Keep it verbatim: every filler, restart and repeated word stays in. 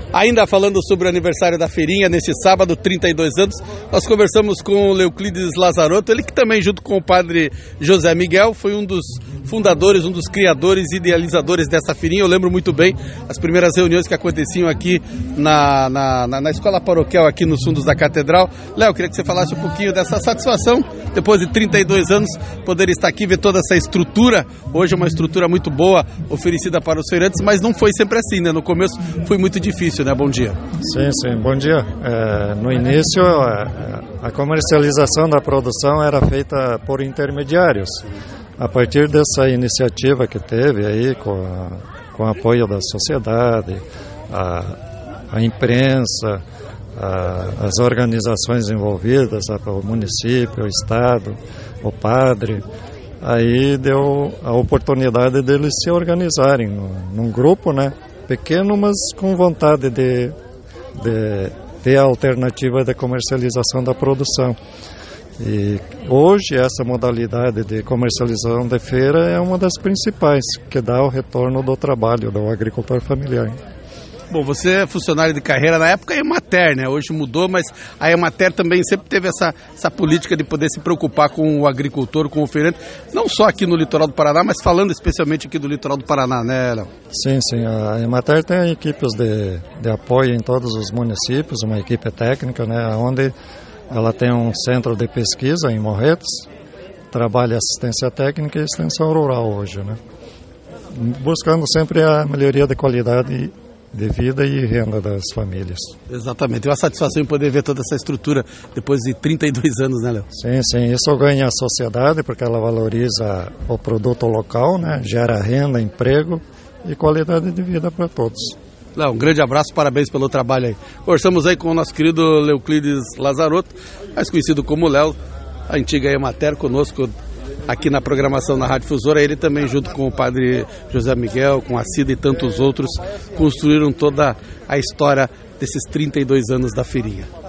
Ainda falando sobre o aniversário da feirinha, neste sábado, trinta e dois anos, nós conversamos com o Leoclides Lazarotto, ele que também, junto com o padre José Miguel, foi um dos fundadores, um dos criadores e idealizadores dessa feirinha. Eu lembro muito bem as primeiras reuniões que aconteciam aqui na, na, na, na escola paroquial, aqui nos fundos da Catedral. Léo, queria que você falasse um pouquinho dessa satisfação, depois de trinta e dois anos, poder estar aqui, ver toda essa estrutura. Hoje é uma estrutura muito boa, oferecida para os feirantes, mas não foi sempre assim, né? No começo foi muito difícil, né? Bom dia. Sim, sim, bom dia. É, no início, a, a comercialização da produção era feita por intermediários. A partir dessa iniciativa que teve aí, com, a, com o apoio da sociedade, a, a imprensa, a, as organizações envolvidas, a, o município, o Estado, o padre, aí deu a oportunidade deles se organizarem num, num grupo, né? Pequeno, mas com vontade de, de ter a alternativa de comercialização da produção. E hoje essa modalidade de comercialização de feira é uma das principais, que dá o retorno do trabalho do agricultor familiar. Bom, você é funcionário de carreira, na época a Emater, né? Hoje mudou, mas a Emater também sempre teve essa, essa política de poder se preocupar com o agricultor, com o feirante, não só aqui no litoral do Paraná, mas falando especialmente aqui do litoral do Paraná, né, Léo? Sim, sim, a Emater tem equipes de, de apoio em todos os municípios, uma equipe técnica, né, onde ela tem um centro de pesquisa em Morretes, trabalha assistência técnica e extensão rural hoje, né? Buscando sempre a melhoria da qualidade de vida e renda das famílias. Exatamente, é uma satisfação em poder ver toda essa estrutura depois de trinta e dois anos, né, Léo? Sim, sim, isso ganha a sociedade porque ela valoriza o produto local, né? Gera renda, emprego e qualidade de vida para todos. Léo, um grande abraço, parabéns pelo trabalho aí. Conversamos aí com o nosso querido Leoclides Lazarotto, mais conhecido como Léo, a antiga Emater, conosco aqui na programação na Rádio Difusora. Ele também, junto com o padre José Miguel, com a Cida e tantos outros, construíram toda a história desses trinta e dois anos da feirinha.